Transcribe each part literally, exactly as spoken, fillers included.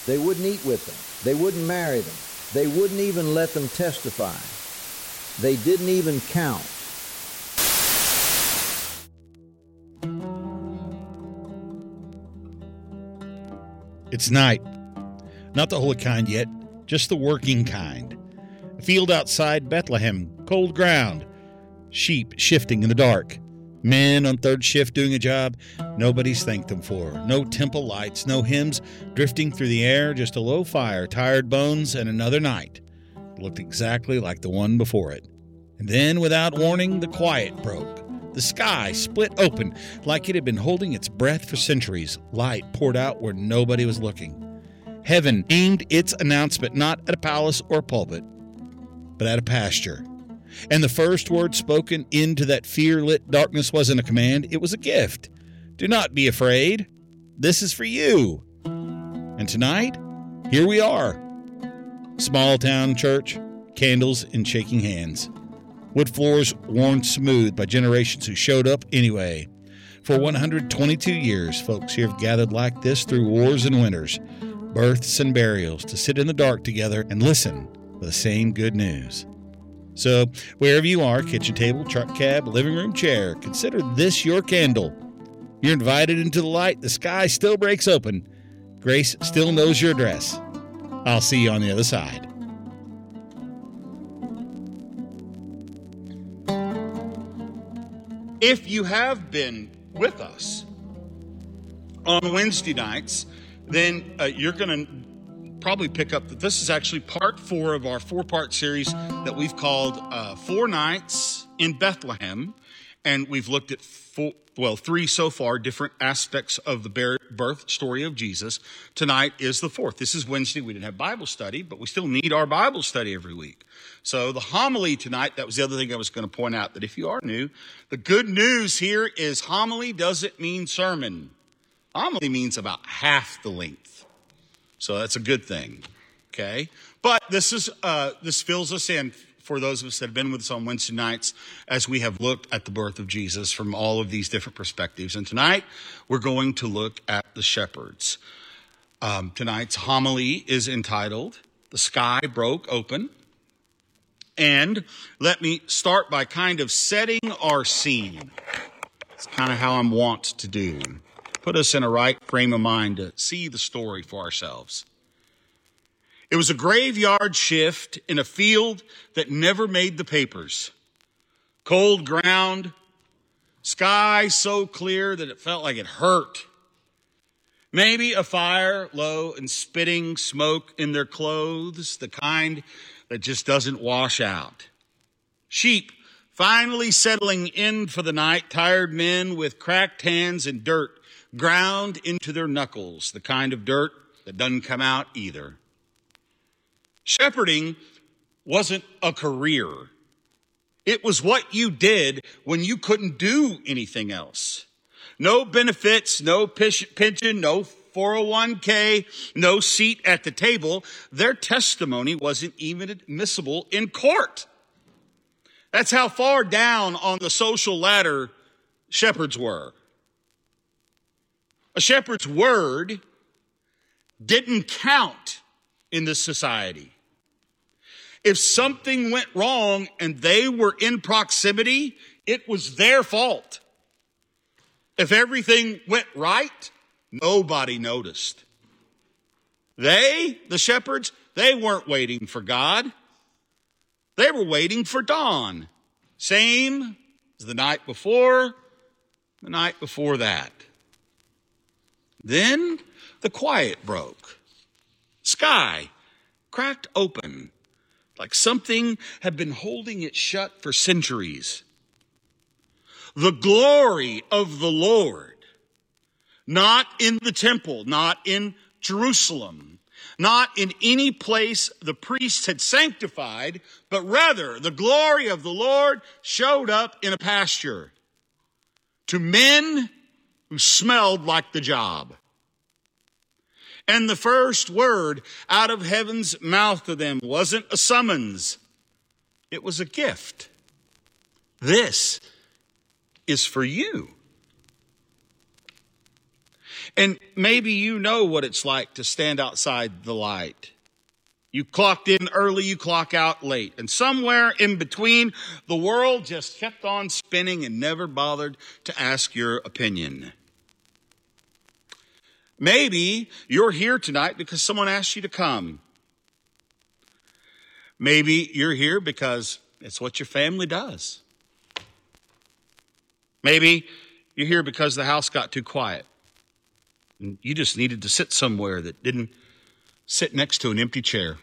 They wouldn't eat with them. They wouldn't marry them. They wouldn't even let them testify. They didn't even count. It's night. Not the holy kind yet, just the working kind. A field outside Bethlehem, cold ground. Sheep shifting in the dark. Men on third shift doing a job nobody's thanked them for. No temple lights, no hymns drifting through the air, just a low fire, tired bones, and another night. It looked exactly like the one before it. And then, without warning, the quiet broke. The sky split open like it had been holding its breath for centuries. Light poured out where nobody was looking. Heaven aimed its announcement not at a palace or a pulpit, but at a pasture. And the first word spoken into that fear-lit darkness wasn't a command, it was a gift. Do not be afraid. This is for you. And tonight, here we are. Small town church, candles and shaking hands. Wood floors worn smooth by generations who showed up anyway. For one hundred twenty-two years, folks here have gathered like this through wars and winters, births and burials, to sit in the dark together and listen for the same good news. So, wherever you are, kitchen table, truck cab, living room chair, consider this your candle. You're invited into the light. The sky still breaks open. Grace still knows your address. I'll see you on the other side. If you have been with us on Wednesday nights, then uh, you're going to probably pick up that this is actually part four of our four-part series that we've called uh, Four Nights in Bethlehem. And we've looked at, four, well, three so far different aspects of the birth story of Jesus. Tonight is the fourth. This is Wednesday. We didn't have Bible study, but we still need our Bible study every week. So the homily tonight, that was the other thing I was going to point out, that if you are new, the good news here is homily doesn't mean sermon. Homily means about half the length. So that's a good thing, okay? But this is uh, this fills us in for those of us that have been with us on Wednesday nights as we have looked at the birth of Jesus from all of these different perspectives. And tonight, we're going to look at the shepherds. Um, tonight's homily is entitled, The Sky Broke Open. And let me start by kind of setting our scene. It's kind of how I'm wont to do. Put us in a right frame of mind to see the story for ourselves. It was a graveyard shift in a field that never made the papers. Cold ground, sky so clear that it felt like it hurt. Maybe a fire, low and spitting smoke in their clothes, the kind that just doesn't wash out. Sheep finally settling in for the night, tired men with cracked hands and dirt ground into their knuckles, the kind of dirt that doesn't come out either. Shepherding wasn't a career. It was what you did when you couldn't do anything else. No benefits, no pension, no four oh one k, no seat at the table. Their testimony wasn't even admissible in court. That's how far down on the social ladder shepherds were. A shepherd's word didn't count in this society. If something went wrong and they were in proximity, it was their fault. If everything went right, nobody noticed. They, the shepherds, they weren't waiting for God. They were waiting for dawn. Same as the night before, the night before that. Then the quiet broke. Sky cracked open like something had been holding it shut for centuries. The glory of the Lord, not in the temple, not in Jerusalem, not in any place the priests had sanctified, but rather the glory of the Lord showed up in a pasture to men who smelled like the job. And the first word out of heaven's mouth to them wasn't a summons. It was a gift. This is for you. And maybe you know what it's like to stand outside the light. You clocked in early, you clock out late. And somewhere in between, the world just kept on spinning and never bothered to ask your opinion. Maybe you're here tonight because someone asked you to come. Maybe you're here because it's what your family does. Maybe you're here because the house got too quiet. And you just needed to sit somewhere that didn't sit next to an empty chair.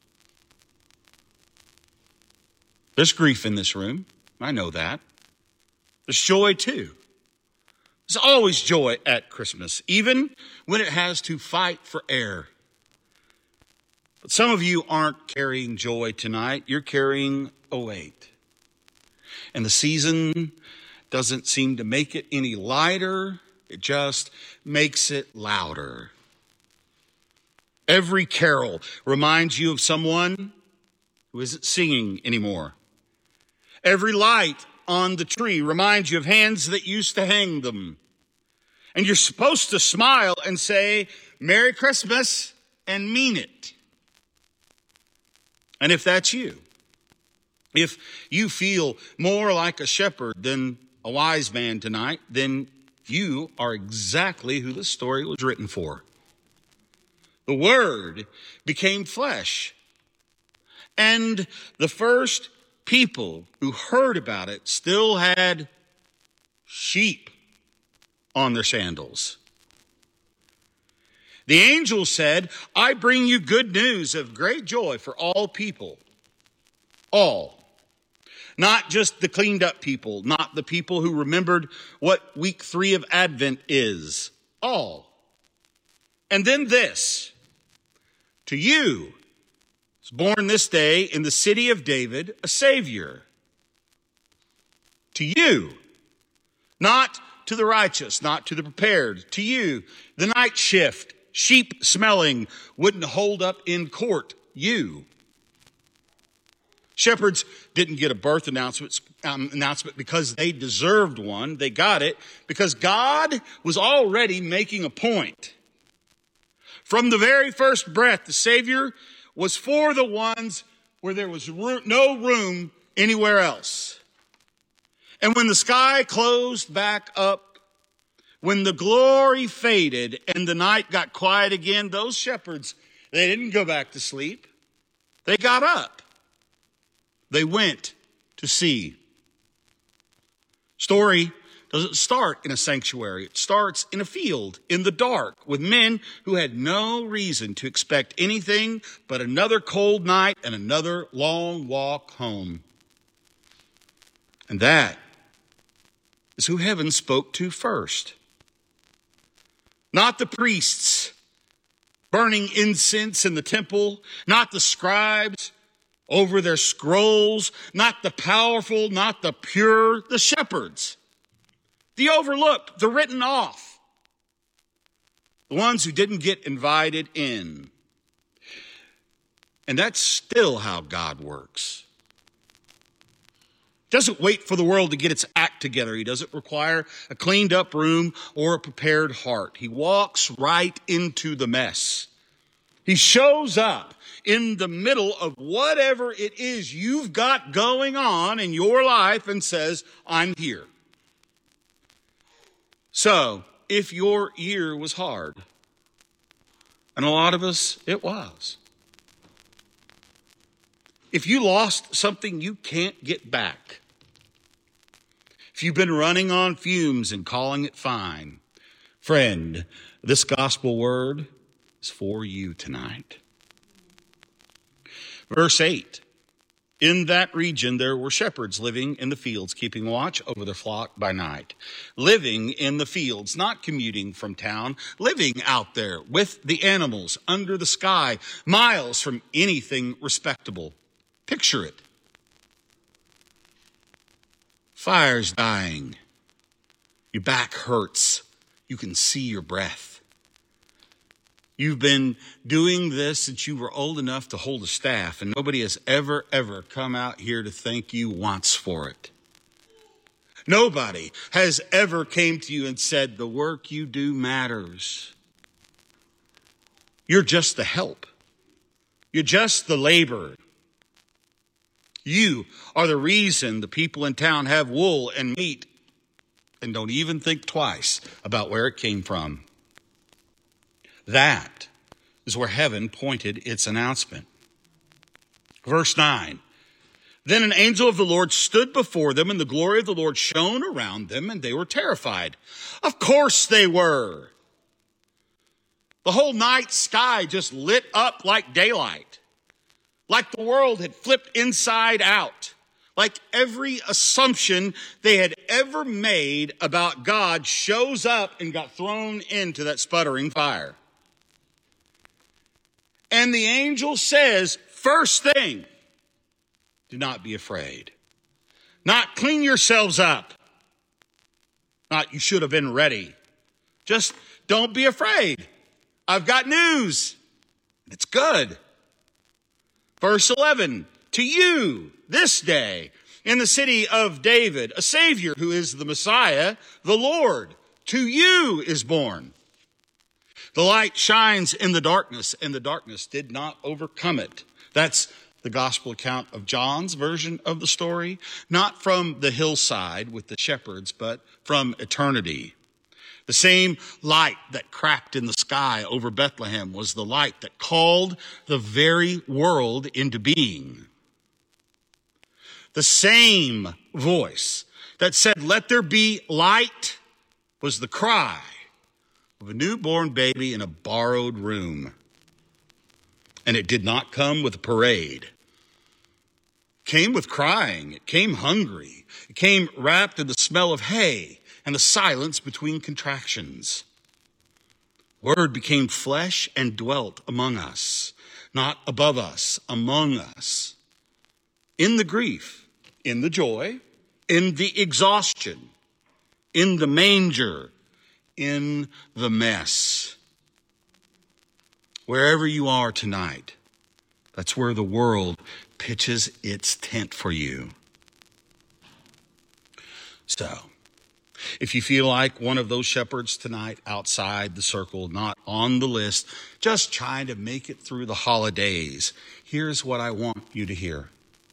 There's grief in this room. I know that. There's joy too. There's always joy at Christmas, even when it has to fight for air. But some of you aren't carrying joy tonight. You're carrying a weight. And the season doesn't seem to make it any lighter. It just makes it louder. Every carol reminds you of someone who isn't singing anymore. Every light on the tree reminds you of hands that used to hang them. And you're supposed to smile and say, Merry Christmas, and mean it. And if that's you, if you feel more like a shepherd than a wise man tonight, then you are exactly who this story was written for. The Word became flesh. And the first people who heard about it still had sheep on their sandals. The angel said, I bring you good news of great joy for all people. All. Not just the cleaned up people, not the people who remembered what week three of Advent is. All. And then this. To you is born this day in the city of David a Savior. To you. Not to the righteous, not to the prepared. To you, the night shift, sheep smelling, wouldn't hold up in court. You. Shepherds didn't get a birth announcement, um, announcement because they deserved one. They got it because God was already making a point. From the very first breath, the Savior was for the ones where there was ro- no room anywhere else. And when the sky closed back up, when the glory faded and the night got quiet again, those shepherds, they didn't go back to sleep. They got up. They went to see. Story doesn't start in a sanctuary. It starts in a field, in the dark, with men who had no reason to expect anything but another cold night and another long walk home. And that is who heaven spoke to first. Not the priests burning incense in the temple, not the scribes over their scrolls, not the powerful, not the pure, the shepherds. The overlooked, the written off. The ones who didn't get invited in. And that's still how God works. He doesn't wait for the world to get its act together. He doesn't require a cleaned up room or a prepared heart. He walks right into the mess. He shows up in the middle of whatever it is you've got going on in your life and says, I'm here. So, if your year was hard, and a lot of us, it was. If you lost something you can't get back, if you've been running on fumes and calling it fine, friend, this gospel word is for you tonight. Verse eight. In that region, there were shepherds living in the fields, keeping watch over their flock by night. Living in the fields, not commuting from town, living out there with the animals under the sky, miles from anything respectable. Picture it. Fire's dying. Your back hurts. You can see your breath. You've been doing this since you were old enough to hold a staff, and nobody has ever, ever come out here to thank you once for it. Nobody has ever came to you and said, the work you do matters. You're just the help. You're just the laborer. You are the reason the people in town have wool and meat and don't even think twice about where it came from. That is where heaven pointed its announcement. Verse nine. Then an angel of the Lord stood before them, and the glory of the Lord shone around them, and they were terrified. Of course they were. The whole night sky just lit up like daylight, like the world had flipped inside out, like every assumption they had ever made about God shows up and got thrown into that sputtering fire. And the angel says, first thing, do not be afraid. Not clean yourselves up. Not you should have been ready. Just don't be afraid. I've got news. It's good. Verse eleven, to you this day in the city of David, a Savior who is the Messiah, the Lord, to you is born. The light shines in the darkness, and the darkness did not overcome it. That's the gospel account of John's version of the story, not from the hillside with the shepherds, but from eternity. The same light that cracked in the sky over Bethlehem was the light that called the very world into being. The same voice that said, let there be light, was the cry of a newborn baby in a borrowed room. And it did not come with a parade. It came with crying. It came hungry. It came wrapped in the smell of hay and the silence between contractions. Word became flesh and dwelt among us, not above us, among us. In the grief, in the joy, in the exhaustion, in the manger, in the mess. Wherever you are tonight, that's where the world pitches its tent for you. So, if you feel like one of those shepherds tonight outside the circle, not on the list, just trying to make it through the holidays, here's what I want you to hear.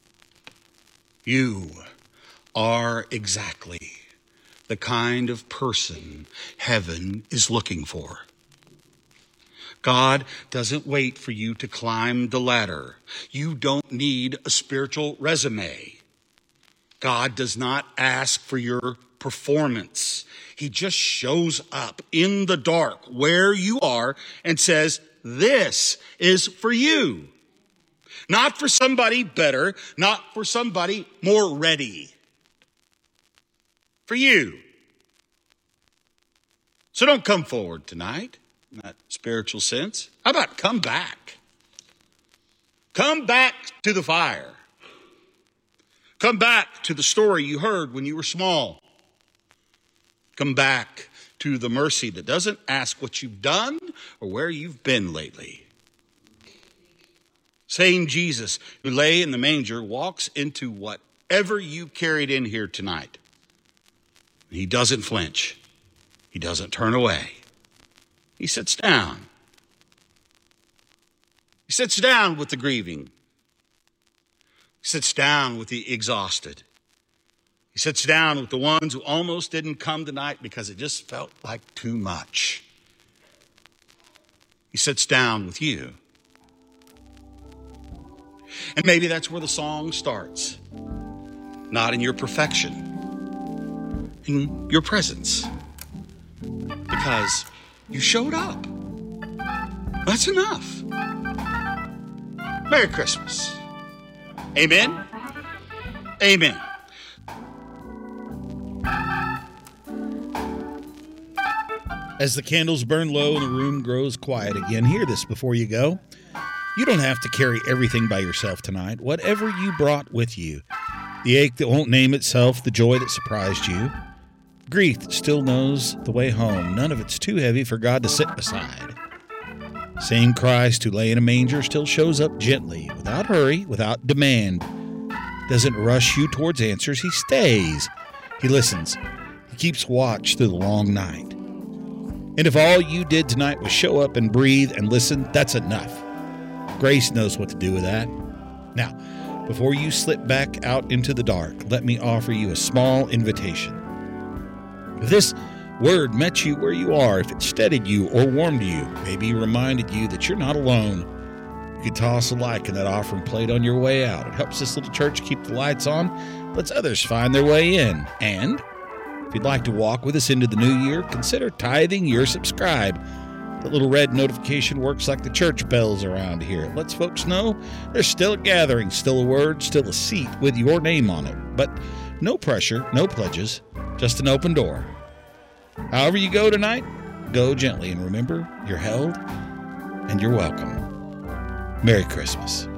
You are exactly the kind of person heaven is looking for. God doesn't wait for you to climb the ladder. You don't need a spiritual resume. God does not ask for your performance. He just shows up in the dark where you are and says, this is for you. Not for somebody better, not for somebody more ready. For you. So don't come forward tonight. In that spiritual sense. How about come back? Come back to the fire. Come back to the story you heard when you were small. Come back to the mercy that doesn't ask what you've done or where you've been lately. Same Jesus who lay in the manger walks into whatever you carried in here tonight. He doesn't flinch. He doesn't turn away. He sits down. He sits down with the grieving. He sits down with the exhausted. He sits down with the ones who almost didn't come tonight because it just felt like too much. He sits down with you. And maybe that's where the song starts. Not in your perfection, in your presence. Because you showed up. That's enough. Merry Christmas. Amen. Amen. As the candles burn low and the room grows quiet again, hear this before you go. You don't have to carry everything by yourself tonight. Whatever you brought with you, the ache that won't name itself, the joy that surprised you, grief that still knows the way home, none of it's too heavy for God to sit beside. Same Christ who lay in a manger still shows up gently, without hurry, without demand. Doesn't rush you towards answers. He stays He listens. He keeps watch through the long night. And if all you did tonight was show up and breathe and listen, that's enough. Grace knows what to do with that. Now, before you slip back out into the dark, let me offer you a small invitation. If this word met you where you are, if it steadied you or warmed you, maybe reminded you that you're not alone, you could toss a like in that offering plate on your way out. It helps this little church keep the lights on, lets others find their way in. And if you'd like to walk with us into the new year, consider tithing your subscribe. The little red notification works like the church bells around here. It lets folks know there's still a gathering, still a word, still a seat with your name on it. But no pressure, no pledges, just an open door. However you go tonight, go gently, and remember, you're held and you're welcome. Merry Christmas.